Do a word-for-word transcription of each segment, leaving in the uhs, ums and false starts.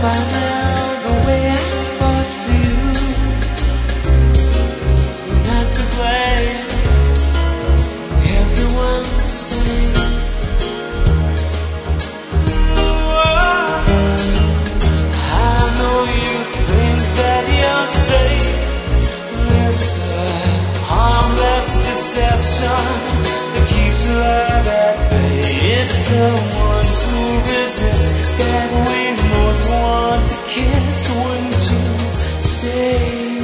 by now the way I fought for you. You're not to blame. Everyone's the same. I know you think that you're safe, Mister Harmless Deception that keeps love at bay. It's the ones who resist that we most want to kiss when to say.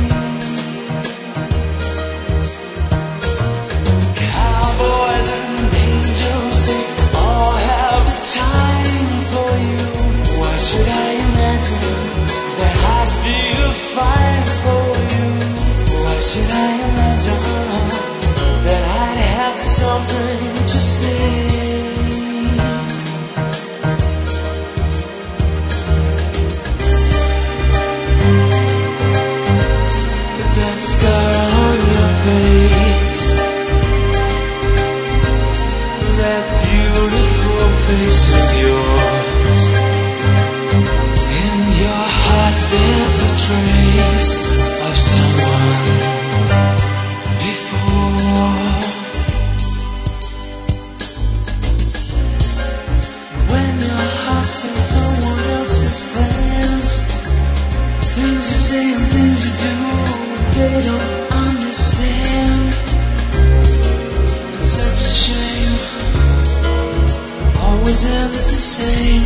Cowboys and angels, they all have the time for you. Why should I imagine that I'd feel fine for you? Why should I imagine that I'd have something to say? That scar on your face, that beautiful face of yours, in your heart there's a trace of someone before. When your heart sees someone else's plans, things you say and things you do, they don't understand. It's such a shame, always ends the same.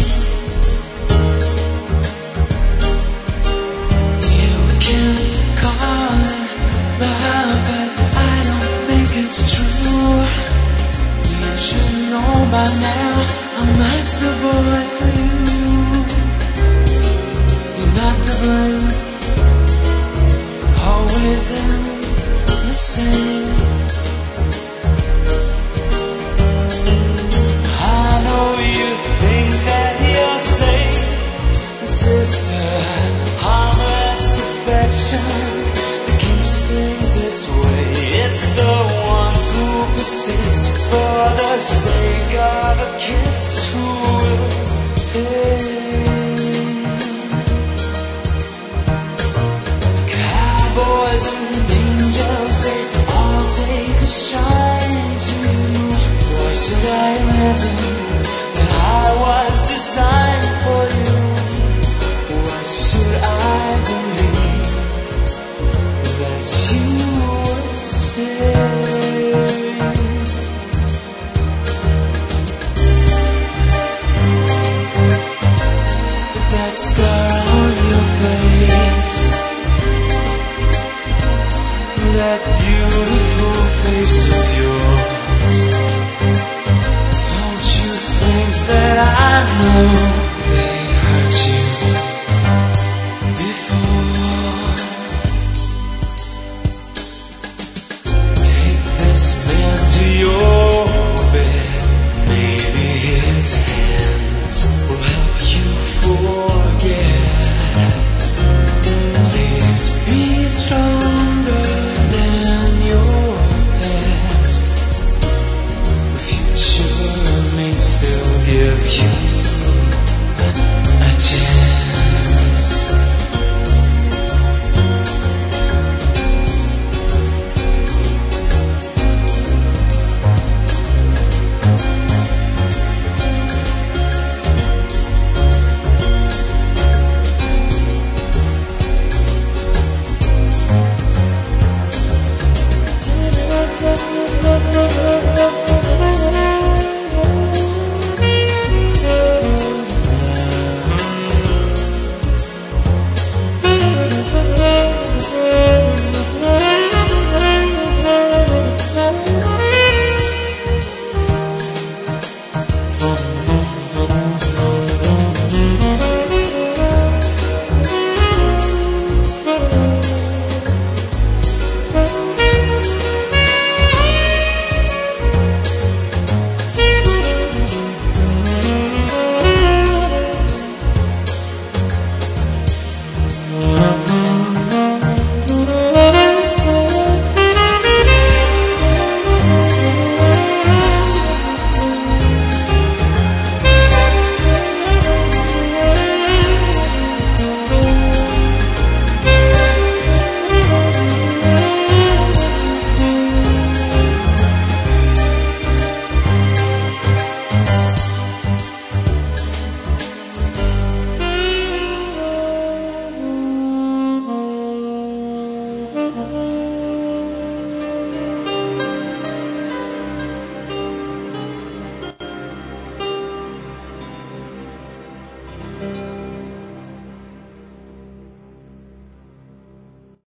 You can call it love, but I don't think it's true. You should know by now I'm not the boy for you. You're not to blame, always ends the same. I know you think that you're safe, Sister Harmless Affection that keeps things this way. It's the ones who persist for the sake of a kiss who will fade. Cowboys and angels, they all take a shine to you. Why should I imagine